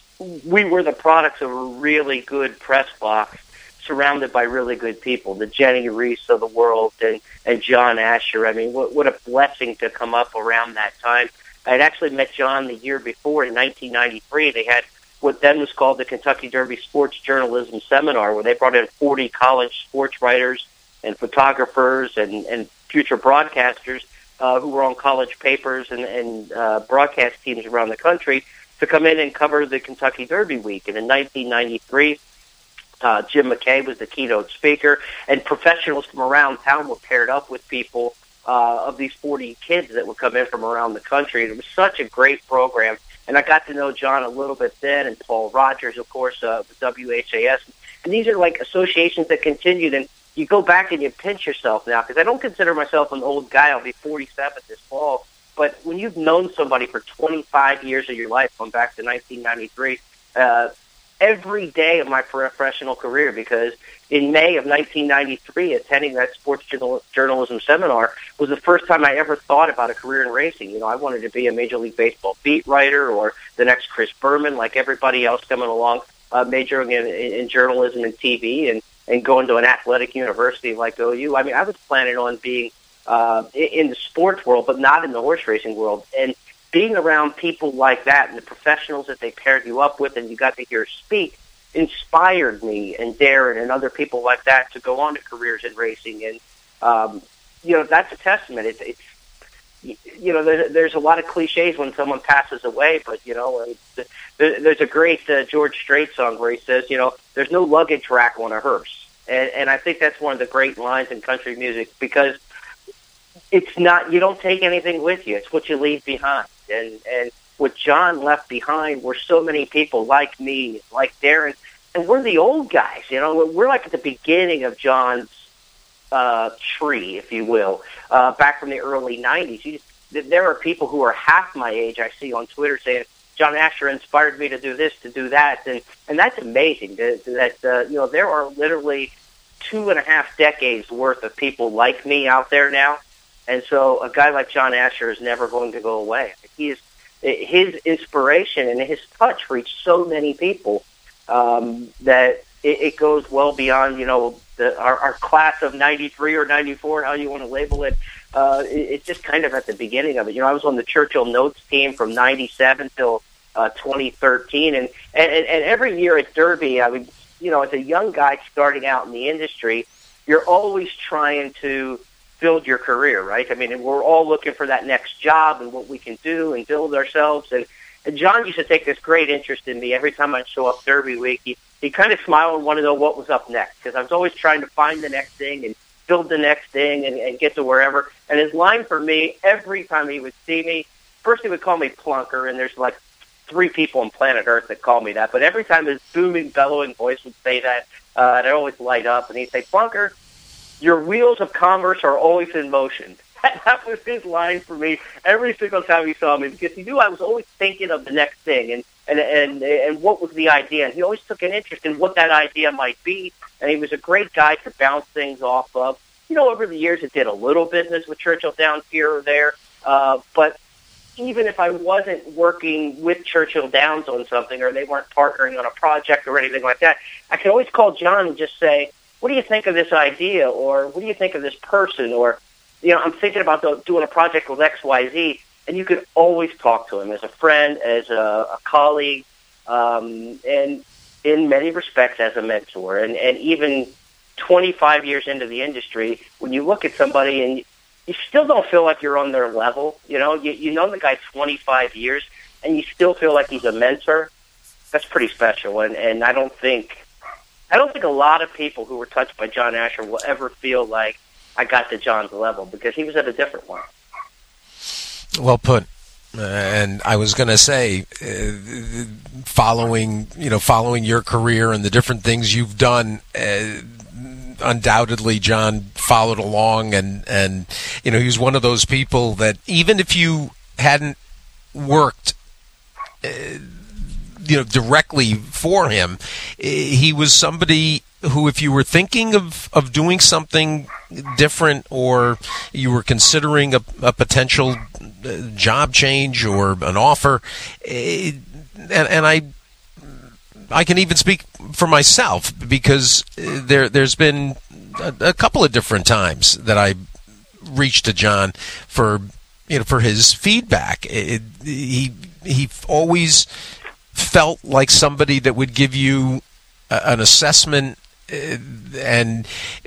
we were the products of a really good press box, surrounded by really good people, the Jenny Reese of the world and, and John Asher. I mean, what, what a blessing to come up around that time. I had actually met John the year before in nineteen ninety-three. They had what then was called the Kentucky Derby Sports Journalism Seminar, where they brought in forty college sports writers and photographers and, and future broadcasters uh, who were on college papers and, and uh, broadcast teams around the country to come in and cover the Kentucky Derby week. And in nineteen ninety-three, Uh, Jim McKay was the keynote speaker, and professionals from around town were paired up with people uh, of these forty kids that would come in from around the country. And it was such a great program. And I got to know John a little bit then, and Paul Rogers, of course, uh, with W H A S. And these are like associations that continued. And you go back and you pinch yourself now, because I don't consider myself an old guy. I'll be forty-seven this fall. But when you've known somebody for twenty-five years of your life, going back to nineteen ninety-three, uh, every day of my professional career, because in May of nineteen ninety-three, attending that sports journal- journalism seminar was the first time I ever thought about a career in racing. You know, I wanted to be a Major League Baseball beat writer or the next Chris Berman, like everybody else coming along, uh, majoring in, in, in journalism and T V and, and going to an athletic university like O U. I mean, I was planning on being uh, in the sports world, but not in the horse racing world. And being around people like that and the professionals that they paired you up with and you got to hear speak inspired me and Darren and other people like that to go on to careers in racing. And, um, you know, that's a testament. It's, it's you know, there, there's a lot of cliches when someone passes away, but, you know, it's, there, there's a great uh, George Strait song where he says, you know, there's no luggage rack on a hearse. And, and I think that's one of the great lines in country music, because it's not, you don't take anything with you. It's what you leave behind. And, and what John left behind were so many people like me, like Darren, and we're the old guys. You know, we're like at the beginning of John's uh, tree, if you will, uh, back from the early nineties. You just, there are people who are half my age I see on Twitter saying, John Asher inspired me to do this, to do that, and and that's amazing. That, that uh, you know, there are literally two and a half decades worth of people like me out there now. And so a guy like John Asher is never going to go away. He is, his inspiration and his touch reached so many people um, that it, it goes well beyond, you know, the, our, our class of ninety-three or ninety-four, how you want to label it. Uh, it. It's just kind of at the beginning of it. You know, I was on the Churchill Notes team from ninety-seven till uh, twenty thirteen, and, and, and every year at Derby, I mean, you know, as a young guy starting out in the industry, you're always trying to build your career, right? I mean, and we're all looking for that next job and what we can do and build ourselves. And, and John used to take this great interest in me every time I'd show up Derby week. He, he kind of smiled and wanted to know what was up next, because I was always trying to find the next thing and build the next thing and, and get to wherever. And his line for me, every time he would see me, first he would call me Plunker, and there's like three people on planet Earth that call me that. But every time his booming, bellowing voice would say that, uh, and I'd always light up, and he'd say, Plunker, your wheels of commerce are always in motion. That was his line for me every single time he saw me, because he knew I was always thinking of the next thing and, and, and, and what was the idea. And he always took an interest in what that idea might be, and he was a great guy to bounce things off of. You know, over the years, it did a little business with Churchill Downs here or there, uh, but even if I wasn't working with Churchill Downs on something, or they weren't partnering on a project or anything like that, I could always call John and just say, what do you think of this idea? Or what do you think of this person? Or, you know, I'm thinking about the, doing a project with X Y Z, and you could always talk to him as a friend, as a, a colleague, um, and in many respects as a mentor. And, and even twenty-five years into the industry, when you look at somebody and you still don't feel like you're on their level, you know, you, you know the guy twenty-five years, and you still feel like he's a mentor, that's pretty special. And, and I don't think... I don't think a lot of people who were touched by John Asher will ever feel like I got to John's level, because he was at a different one. Well put. Uh, and I was going to say, uh, following you know, following your career and the different things you've done, uh, undoubtedly John followed along, and and you know, he was one of those people that even if you hadn't worked Uh, you know, directly for him, he was somebody who, if you were thinking of, of doing something different, or you were considering a, a potential job change or an offer, and, and I I can even speak for myself, because there, there's been a, a couple of different times that I reached to John for, you know, for his feedback. It, he he always felt like somebody that would give you a, an assessment uh, and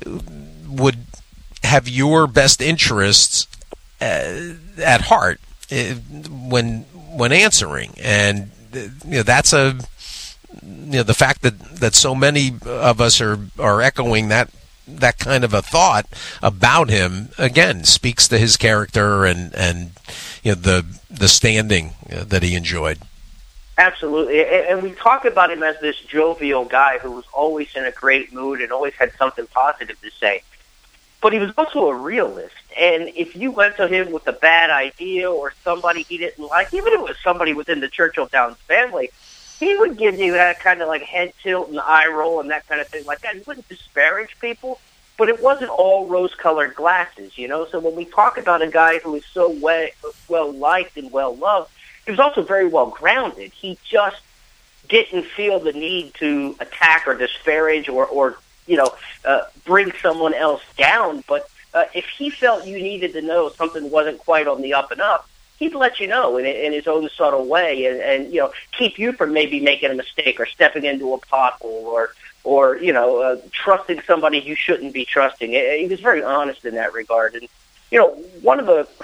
would have your best interests uh, at heart uh, when when answering. And uh, you know, that's a you know the fact that, that so many of us are, are echoing that that kind of a thought about him, again, speaks to his character and and you know the the standing uh, that he enjoyed. Absolutely. And we talk about him as this jovial guy who was always in a great mood and always had something positive to say. But he was also a realist. And if you went to him with a bad idea or somebody he didn't like, even if it was somebody within the Churchill Downs family, he would give you that kind of like head tilt and eye roll and that kind of thing like that. He wouldn't disparage people, but it wasn't all rose-colored glasses, you know? So when we talk about a guy who is so well-liked and well-loved, he was also very well grounded. He just didn't feel the need to attack or disparage or, or you know, uh, bring someone else down. But uh, if he felt you needed to know something wasn't quite on the up and up, he'd let you know in, in his own subtle way, and, and you know, keep you from maybe making a mistake or stepping into a pothole or or you know, uh, trusting somebody you shouldn't be trusting. He was very honest in that regard. And you know, one of the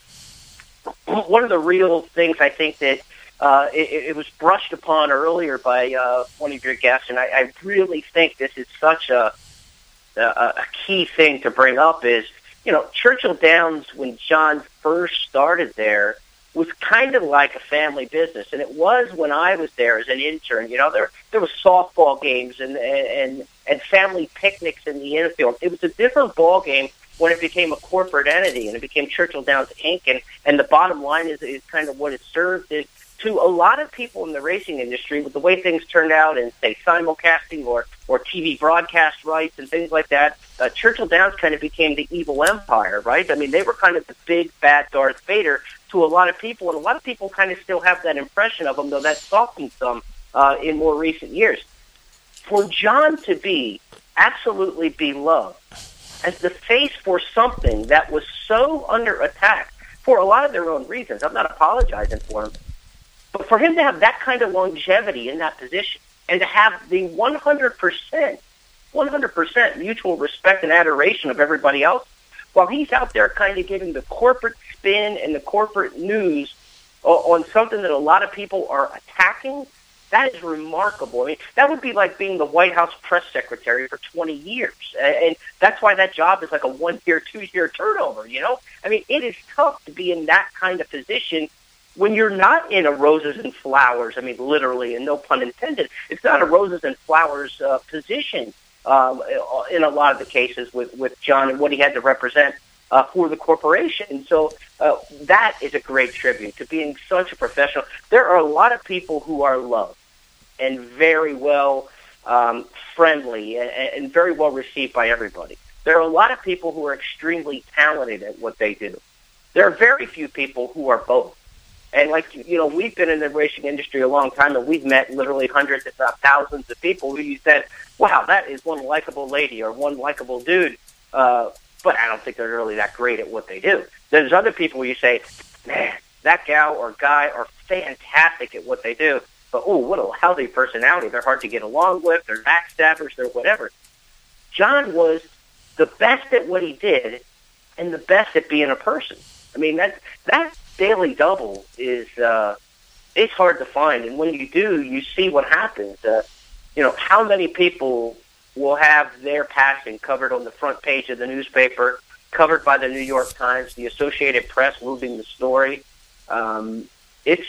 One of the real things I think that uh, it, it was brushed upon earlier by uh, one of your guests, and I, I really think this is such a, a, a key thing to bring up is, you know, Churchill Downs, when John first started there, was kind of like a family business, and it was when I was there as an intern. You know, there there was softball games and and and family picnics in the infield. It was a different ball game when it became a corporate entity and it became Churchill Downs Incorporated. And, and the bottom line is, is kind of what it served is to a lot of people in the racing industry, with the way things turned out in, say, simulcasting or, or T V broadcast rights and things like that, uh, Churchill Downs kind of became the evil empire, right? I mean, they were kind of the big, bad Darth Vader to a lot of people, and a lot of people kind of still have that impression of them, though that's softened some uh, in more recent years. for John to be absolutely beloved as the face for something that was so under attack for a lot of their own reasons. I'm not apologizing for him. But for him to have that kind of longevity in that position and to have the one hundred percent, one hundred percent mutual respect and adoration of everybody else, while he's out there kind of giving the corporate spin and the corporate news on something that a lot of people are attacking, that is remarkable. I mean, that would be like being the White House press secretary for twenty years. And that's why that job is like a one-year, two-year turnover, you know? I mean, it is tough to be in that kind of position when you're not in a roses and flowers, I mean, literally, and no pun intended, it's not a roses and flowers uh, position um, in a lot of the cases with, with John and what he had to represent uh, for the corporation. And so uh, that is a great tribute to being such a professional. There are a lot of people who are loved and very well um, friendly and, and very well received by everybody. There are a lot of people who are extremely talented at what they do. There are very few people who are both. And like, you know, we've been in the racing industry a long time, and we've met literally hundreds, if not thousands of people who you said, wow, that is one likable lady or one likable dude. Uh, but I don't think they're really that great at what they do. There's other people where you say, man, that gal or guy are fantastic at what they do. But, oh, what a healthy personality. They're hard to get along with. They're backstabbers. They're whatever. John was the best at what he did and the best at being a person. I mean, that that daily double is uh, it's hard to find. And when you do, you see what happens. Uh, you know, how many people will have their passing covered on the front page of the newspaper, covered by the New York Times, the Associated Press moving the story. Um, it's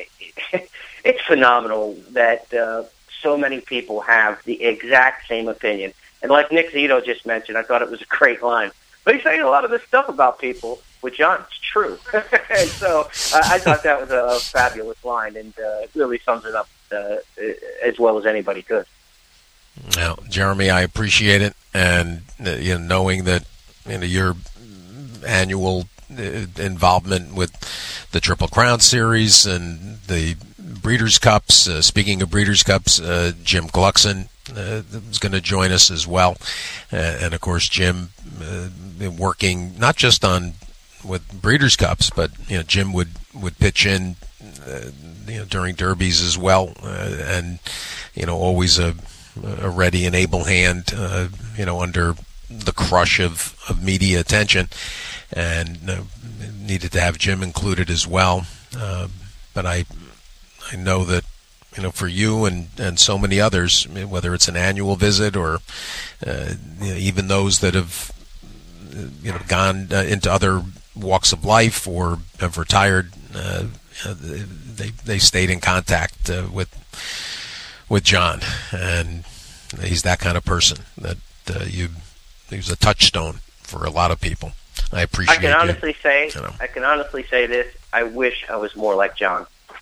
it's phenomenal that uh, so many people have the exact same opinion. And like Nick Zito just mentioned, I thought it was a great line. But he's saying a lot of this stuff about people. With John, it's true. And so uh, I thought that was a, a fabulous line, and uh, it really sums it up uh, as well as anybody could. Now, Jeremy, I appreciate it, and uh, you know, knowing that you know your annual uh, involvement with the Triple Crown Series and the Breeders' Cups. Uh, speaking of Breeders' Cups, uh, Jim Gluckson uh, is going to join us as well, uh, and of course, Jim uh, working not just on with Breeders' Cups, but you know Jim would, would pitch in uh, you know during derbies as well, uh, and you know always a, a ready and able hand, uh, you know under the crush of, of media attention, and uh, needed to have Jim included as well. Uh, but I I know that you know for you and, and so many others, whether it's an annual visit or uh, you know, even those that have you know gone uh, into other walks of life or have retired, uh, they they stayed in contact uh, with with John, and he's that kind of person that uh, you he's a touchstone for a lot of people. I appreciate. I can honestly you. say, you know. I can honestly say this. I wish I was more like John.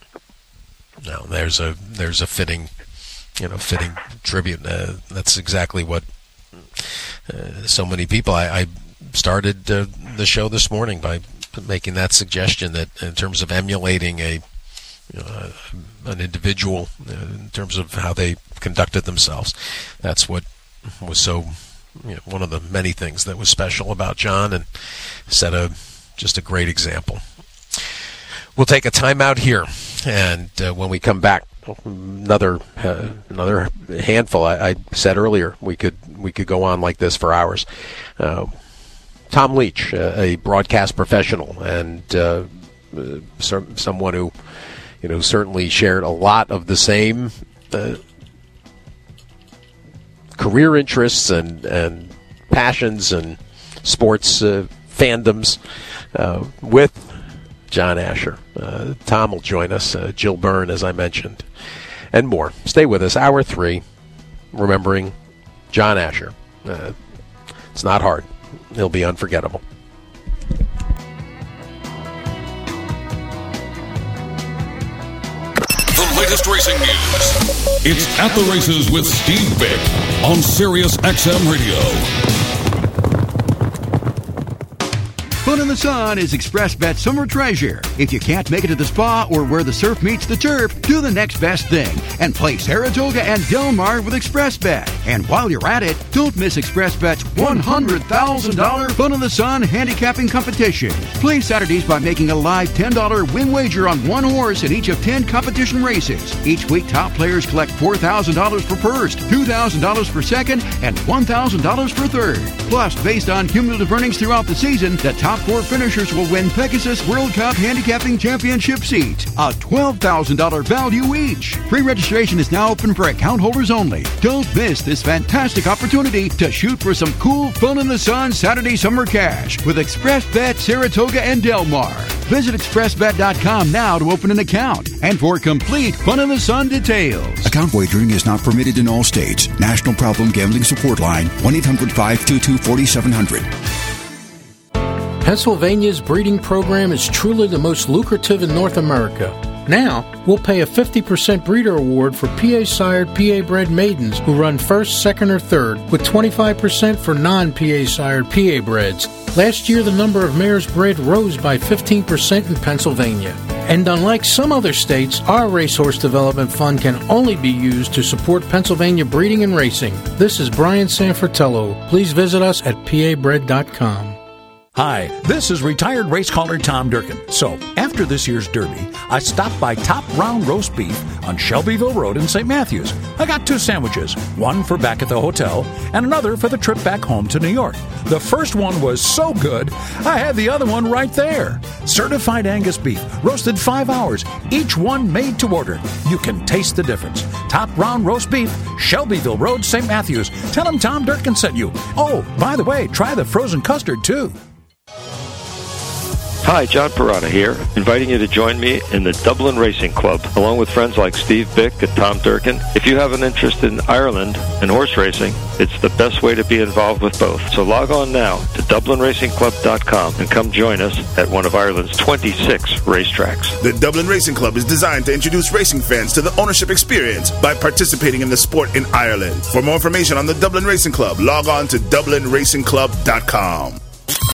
No, there's a there's a fitting, you know, fitting tribute. Uh, that's exactly what uh, so many people. I. I started uh, the show this morning by making that suggestion that in terms of emulating a you know, an individual uh, in terms of how they conducted themselves, that's what was so you know, one of the many things that was special about John, and set a just a great example. We'll take a timeout here, and uh, when we come back, another uh, another handful. I, I said earlier we could we could go on like this for hours. Uh, Tom Leach, uh, a broadcast professional and uh, uh, some, someone who, you know, certainly shared a lot of the same uh, career interests and, and passions and sports uh, fandoms uh, with John Asher. Uh, Tom will join us, uh, Jill Byrne, as I mentioned, and more. Stay with us. Hour three, remembering John Asher. Uh, it's not hard. He'll be unforgettable. The latest racing news. It's At the Races with Steve Bick on Sirius X M Radio. Fun in the Sun is ExpressBet's summer treasure. If you can't make it to the spa or where the surf meets the turf, do the next best thing and play Saratoga and Del Mar with ExpressBet. And while you're at it, don't miss ExpressBet's one hundred thousand dollars Fun in the Sun handicapping competition. Play Saturdays by making a live ten dollars win wager on one horse in each of ten competition races. Each week, top players collect four thousand dollars for first, two thousand dollars for second, and one thousand dollars for third. Plus, based on cumulative earnings throughout the season, the top four finishers will win Pegasus World Cup Handicapping Championship seats, a twelve thousand dollars value each. Pre-registration is now open for account holders only. Don't miss this fantastic opportunity to shoot for some cool Fun in the Sun Saturday summer cash with ExpressBet Saratoga and Del Mar. Visit express bet dot com now to open an account and for complete Fun in the Sun details. Account wagering is not permitted in all states. National Problem Gambling Support Line, one eight hundred five two two four seven zero zero. Pennsylvania's breeding program is truly the most lucrative in North America. Now, we'll pay a fifty percent breeder award for P A-sired, P A-bred maidens who run first, second, or third, with twenty-five percent for non-P A-sired, P A-breds. Last year, the number of mares bred rose by fifteen percent in Pennsylvania. And unlike some other states, our Racehorse Development Fund can only be used to support Pennsylvania breeding and racing. This is Brian Sanfratello. Please visit us at P A bred dot com. Hi, this is retired race caller Tom Durkin. So, after this year's Derby, I stopped by Top Round Roast Beef on Shelbyville Road in Saint Matthews. I got two sandwiches, one for back at the hotel and another for the trip back home to New York. The first one was so good, I had the other one right there. Certified Angus beef, roasted five hours, each one made to order. You can taste the difference. Top Round Roast Beef, Shelbyville Road, Saint Matthews. Tell them Tom Durkin sent you. Oh, by the way, try the frozen custard too. Hi, John Perrotta here, inviting you to join me in the Dublin Racing Club, along with friends like Steve Bick and Tom Durkin. If you have an interest in Ireland and horse racing, it's the best way to be involved with both. So log on now to dublin racing club dot com and come join us at one of Ireland's twenty-six racetracks. The Dublin Racing Club is designed to introduce racing fans to the ownership experience by participating in the sport in Ireland. For more information on the Dublin Racing Club, log on to dublin racing club dot com.